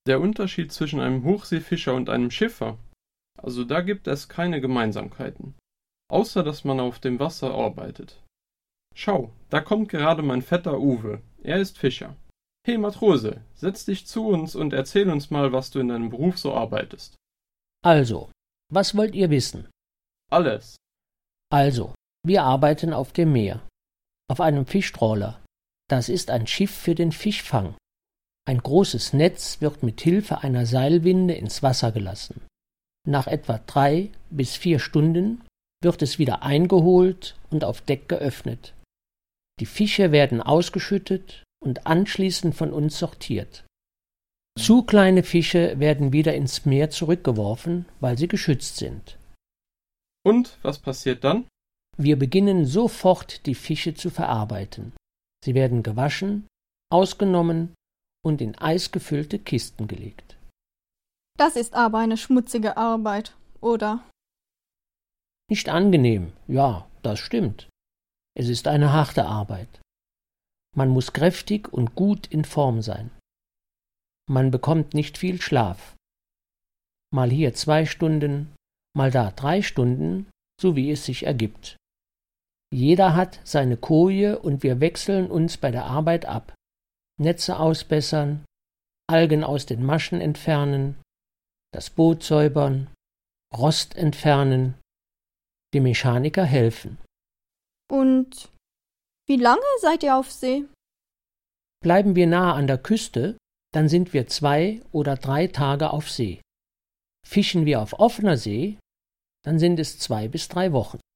Der Unterschied zwischen einem Hochseefischer und einem Schiffer, also da gibt es keine Gemeinsamkeiten, außer dass man auf dem Wasser arbeitet. Schau, da kommt gerade mein Vetter Uwe, er ist Fischer. Hey Matrose, setz dich zu uns und erzähl uns mal, was du in deinem Beruf so arbeitest. Also, was wollt ihr wissen? Alles. Also, wir arbeiten auf dem Meer, auf einem Fischtrawler. Das ist ein Schiff für den Fischfang. Ein großes Netz wird mit Hilfe einer Seilwinde ins Wasser gelassen. Nach etwa 3 bis 4 Stunden wird es wieder eingeholt und auf Deck geöffnet. Die Fische werden ausgeschüttet und anschließend von uns sortiert. Zu kleine Fische werden wieder ins Meer zurückgeworfen, weil sie geschützt sind. Und was passiert dann? Wir beginnen sofort, die Fische zu verarbeiten. Sie werden gewaschen, ausgenommen und in eisgefüllte Kisten gelegt. Das ist aber eine schmutzige Arbeit, oder? Nicht angenehm, ja, das stimmt. Es ist eine harte Arbeit. Man muss kräftig und gut in Form sein. Man bekommt nicht viel Schlaf. Mal hier 2 Stunden, mal da 3 Stunden, so wie es sich ergibt. Jeder hat seine Koje und wir wechseln uns bei der Arbeit ab. Netze ausbessern, Algen aus den Maschen entfernen, das Boot säubern, Rost entfernen, dem Mechaniker helfen. Und wie lange seid ihr auf See? Bleiben wir nahe an der Küste, dann sind wir 2 oder 3 Tage auf See. Fischen wir auf offener See, dann sind es 2 bis 3 Wochen.